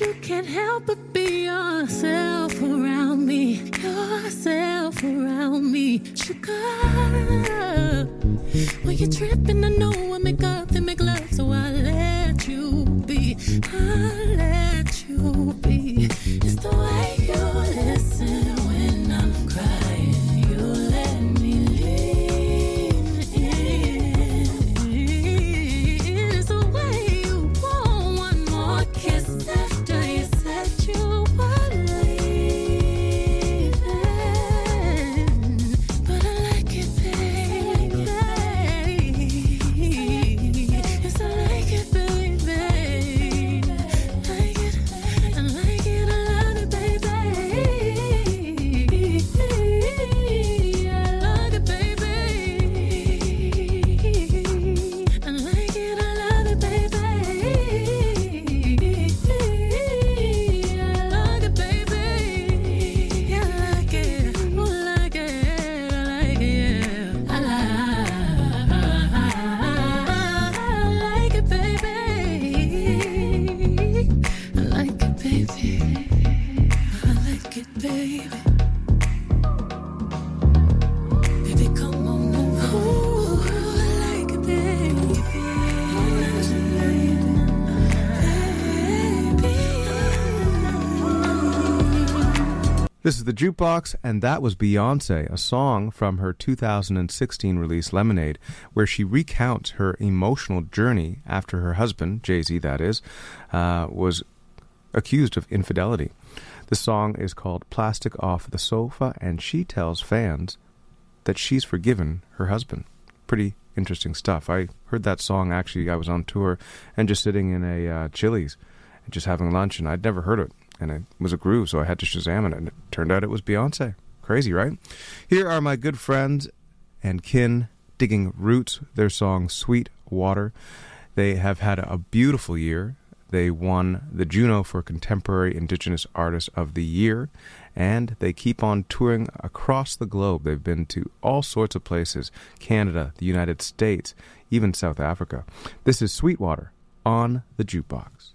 you can't help but be yourself around me. Yourself around me. Sugar. When you're tripping, I know I make up and make love, so I let you be. I let you be. It's the way you listen when I'm crying. You let me lean in. It's the way you want one more kiss after you said you were leaving. But I like it, baby. Yes, I like it, baby. Like it, I like it, I love it, baby. I love it, baby. I like it, I love it, baby. I love it, baby. I like it, oh, like it, I like it, yeah. I like it, baby. I like it, baby. I like it, baby. Baby, come on over. Ooh, I like it, baby. I like it, baby. This is the Jukebox, and that was Beyonce, a song from her 2016 release Lemonade, where she recounts her emotional journey after her husband, Jay-Z that is, was accused of infidelity. The song is called Plastic Off the Sofa, and she tells fans that she's forgiven her husband. Pretty interesting stuff. I heard that song, actually, I was on tour and just sitting in a Chili's and just having lunch, and I'd never heard it. And it was a groove, so I had to Shazam it, and it turned out it was Beyonce. Crazy, right? Here are my good friends and kin, Digging Roots, their song Sweet Water. They have had a beautiful year. They won the Juno for Contemporary Indigenous Artist of the Year, and they keep on touring across the globe. They've been to all sorts of places, Canada, the United States, even South Africa. This is Sweetwater on the Jukebox.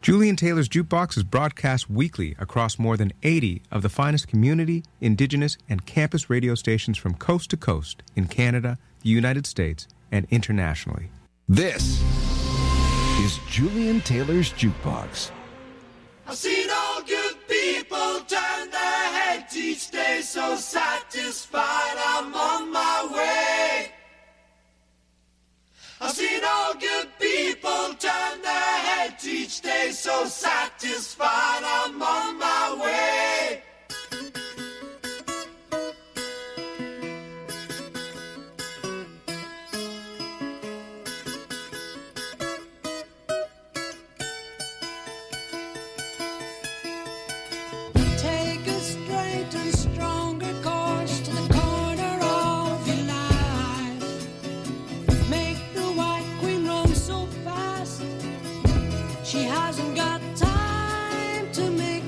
Julian Taylor's Jukebox is broadcast weekly across more than 80 of the finest community, indigenous, and campus radio stations from coast to coast in Canada, the United States, and internationally. This is Julian Taylor's Jukebox. I've seen all good people turn their heads each day, so satisfied I'm on my way. I've seen all good people turn their heads each day, so satisfied I'm on my way. Take a straight and stronger course to the corner of your life. Make the white queen run so fast, she hasn't got time to make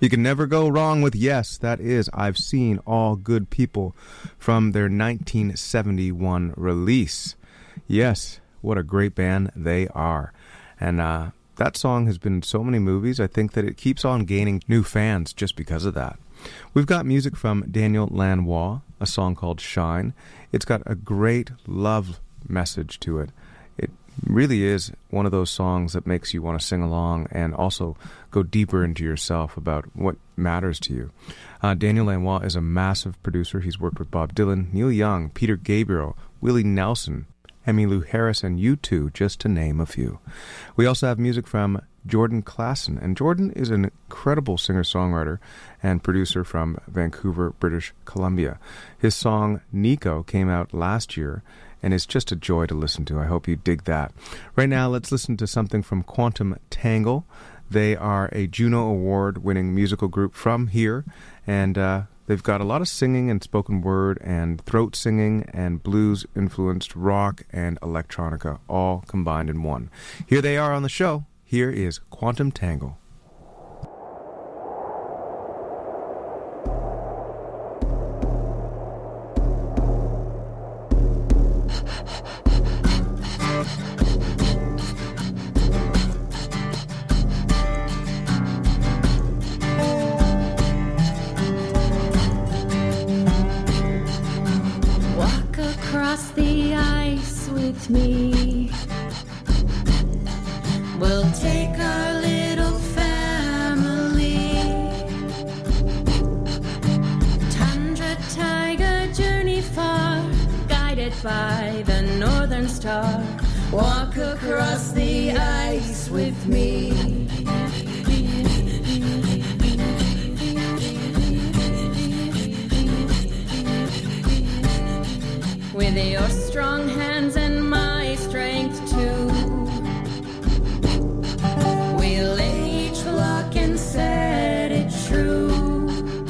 You can never go wrong with Yes. That is I've Seen All Good People from their 1971 release. Yes, what a great band they are. And that song has been in so many movies. I think that it keeps on gaining new fans just because of that. We've got music from Daniel Lanois, a song called Shine. It's got a great love message to it. It really is one of those songs that makes you want to sing along and also go deeper into yourself about what matters to you. Daniel Lanois is a massive producer. He's worked with Bob Dylan, Neil Young, Peter Gabriel, Willie Nelson, Emmylou Harris, and U2, just to name a few. We also have music from Jordan Klassen, and Jordan is an incredible singer-songwriter and producer from Vancouver, British Columbia. His song Nico came out last year, and it's just a joy to listen to. I hope you dig that. Right now, let's listen to something from Quantum Tangle. They are a Juno Award-winning musical group from here, and they've got a lot of singing and spoken word and throat singing and blues-influenced rock and electronica, all combined in one. Here they are on the show. Here is Quantum Tangle. Walk across the ice with me. We'll take our little family. Tundra tiger journey far, guided by the northern star. Walk across the ice with me. With your strong hands and my strength too, we'll each lock and set it true.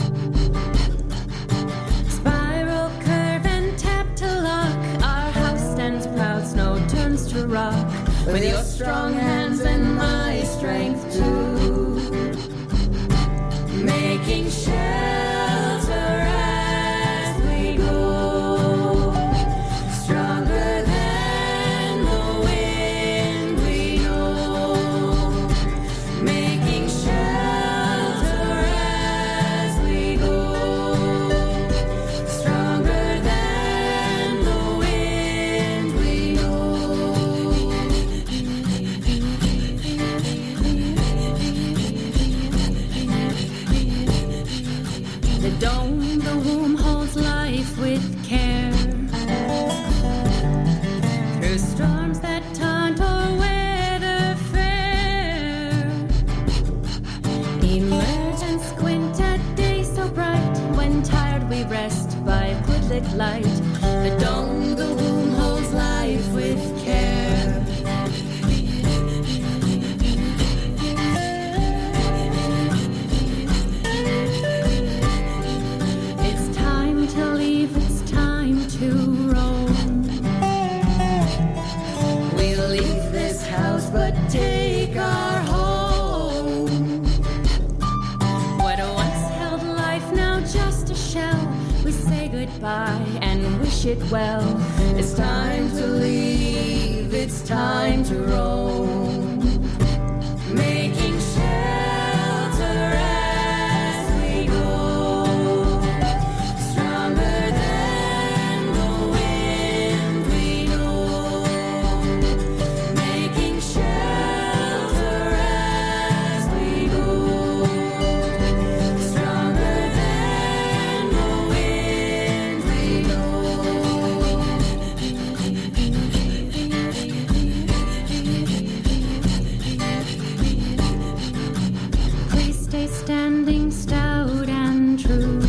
Spiral curve and tap to lock, our house stands proud, snow turns to rock. With your strong hands and my strength too, making shelter as we go. Stronger than the wind we know, making shelter as we go. Stronger than the wind we know. The dome, the womb holds life with care. Through storms that taunt or weather fair, emerge and squint at day so bright. When tired we rest by good lit light. The dome, the womb holds life with care. It's time to leave, it's time to roam. We'll leave this house but take our home. What once held life, now just a shell. We say goodbye and wish it well. It's time to leave, it's time to roam. Making shelter as we go. Stronger than the wind we know. Making shelter as we go. Stronger than the wind we know. Please stay standing stout and true.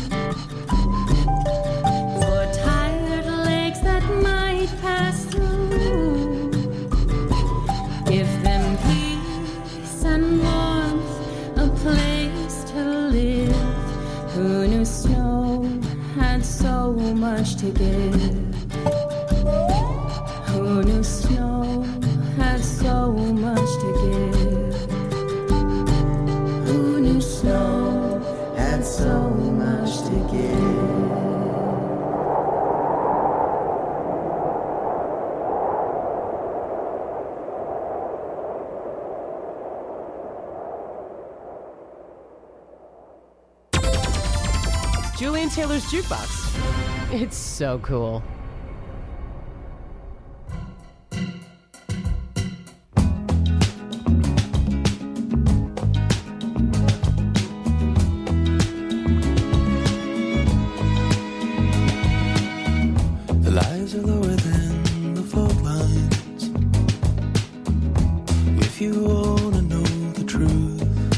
For tired legs that might pass through, give them peace and warmth, a place to live. Who knew snow had so much to give? Who knew snow had so much to give? Who knew snow Julian Taylor's Jukebox. It's so cool. The lies are lower than the fault lines. If you wanna know the truth,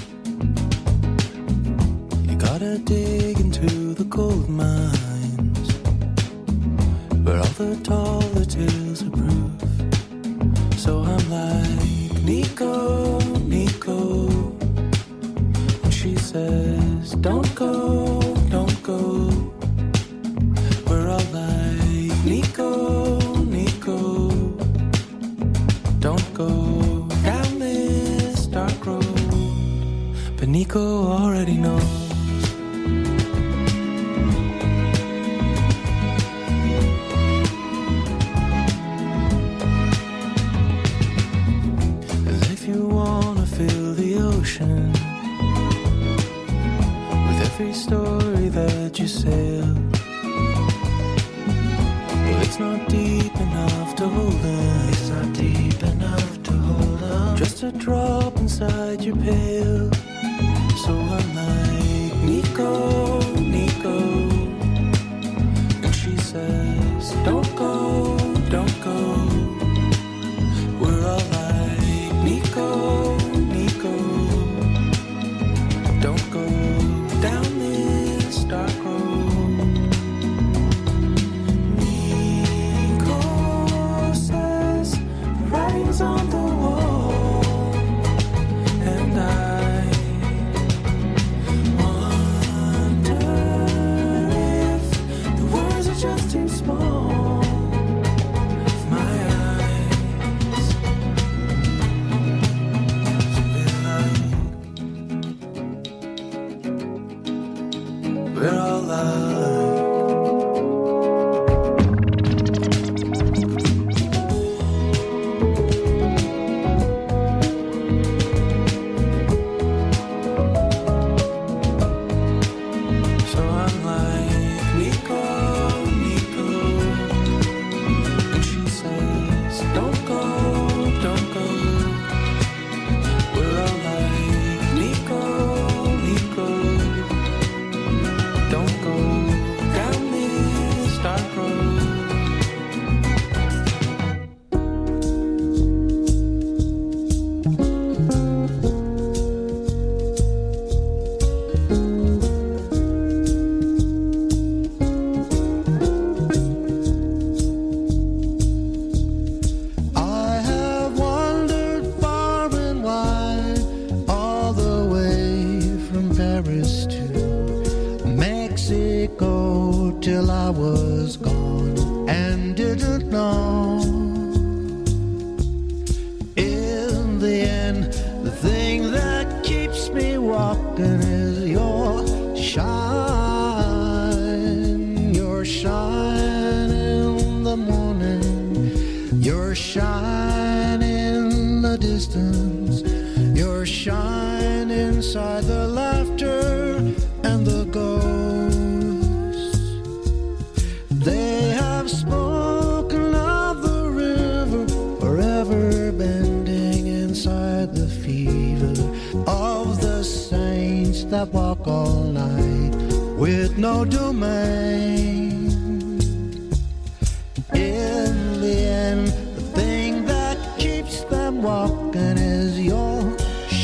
you gotta dig into the gold mines, where all the taller tales are proof. So I'm like, Nico, Nico, and she says, don't go, don't go. We're all like, Nico, Nico, don't go down this dark road. But Nico already knows. And if you wanna fill the ocean with every story that you sail, well, it's not deep enough to hold on. It's not deep enough to hold on. Just a drop inside your pail. So I'm like, Nico, Nico, and she says, don't go, don't go. We're all like, Nico, Nico, don't go down this dark road. Nico says, the writing's on the wall, and I wonder if the words are just too small for my eyes. So we're all like, so I'm like, Nico, Nico, and she says, don't go, don't go. We're all like, Nico, Nico, don't go down this dark road. I have wandered far and wide, all the way from Paris to Mexico, till I was gone and didn't know. In the end, the thing that keeps me walking is your shine, your shine in the morning, your shine in the distance, your shine inside the laughter and the ghosts. They have spoken of the river forever bending inside the fever of the saints that walk all night with no domain. In the end, the thing that keeps them walking is your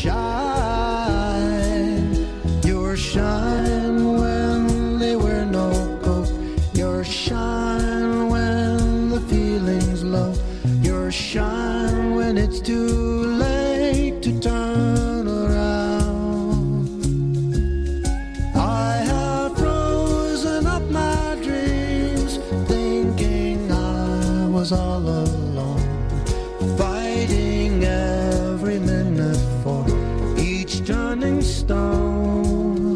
shine. Your shine when they wear no coat. Your shine when the feeling's low. Your shine when it's too late to turn around. I have frozen up my dreams, thinking I was all alone, fighting every minute for each turning stone.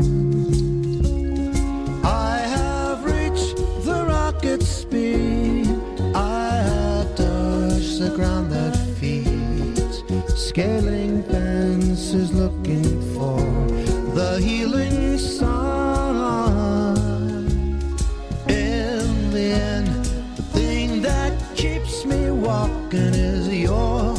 I have reached the rocket speed, I have touched the ground that feeds, scaling fences looking for the healing sun. asking is your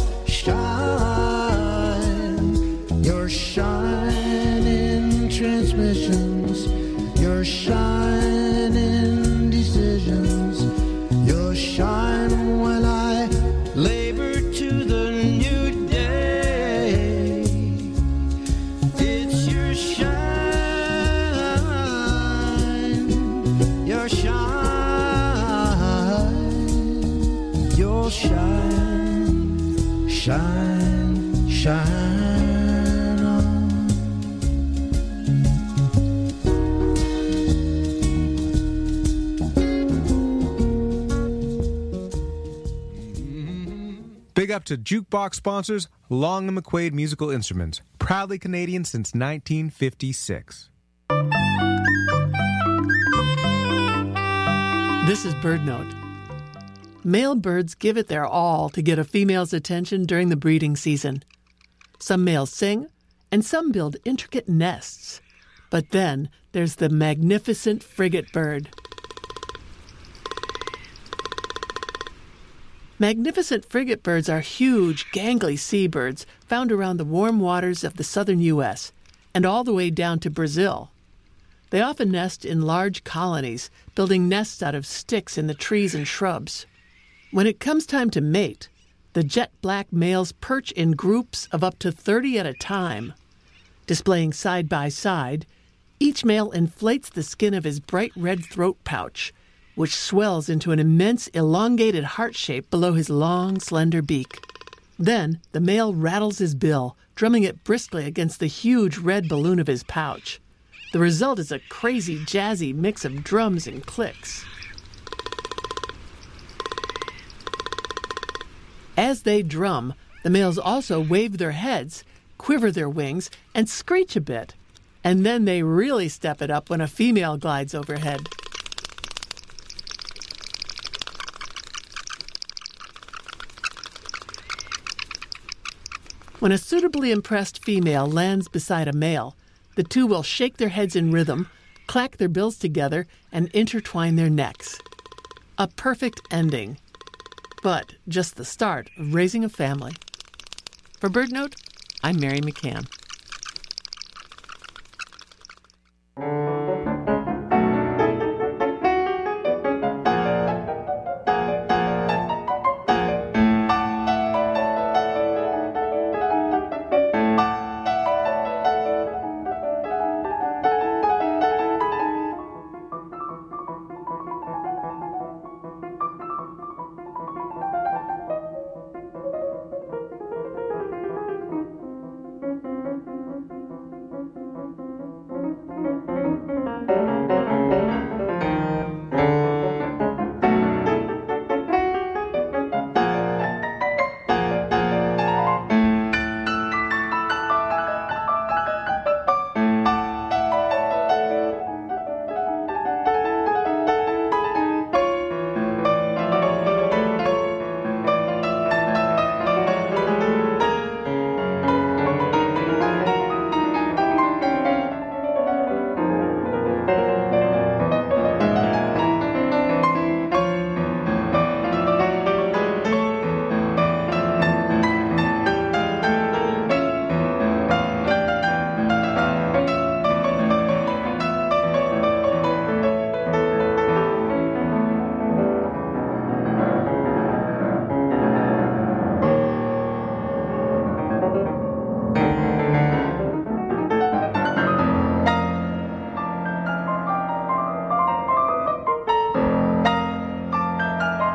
shine. Your shine in transmissions. Your shine in decisions. Your shine when I labor to the new day. It's your shine. Your shine. Your shine. Shine, shine on. Big up to Jukebox sponsors, Long & McQuaid Musical Instruments. Proudly Canadian since 1956. This is Bird Note. Male birds give it their all to get a female's attention during the breeding season. Some males sing, and some build intricate nests. But then there's the magnificent frigate bird. Magnificent frigate birds are huge, gangly seabirds found around the warm waters of the southern U.S. and all the way down to Brazil. They often nest in large colonies, building nests out of sticks in the trees and shrubs. When it comes time to mate, the jet black males perch in groups of up to 30 at a time. Displaying side by side, each male inflates the skin of his bright red throat pouch, which swells into an immense elongated heart shape below his long, slender beak. Then the male rattles his bill, drumming it briskly against the huge red balloon of his pouch. The result is a crazy, jazzy mix of drums and clicks. As they drum, the males also wave their heads, quiver their wings, and screech a bit. And then they really step it up when a female glides overhead. When a suitably impressed female lands beside a male, the two will shake their heads in rhythm, clack their bills together, and intertwine their necks. A perfect ending. But just the start of raising a family. For BirdNote, I'm Mary McCann.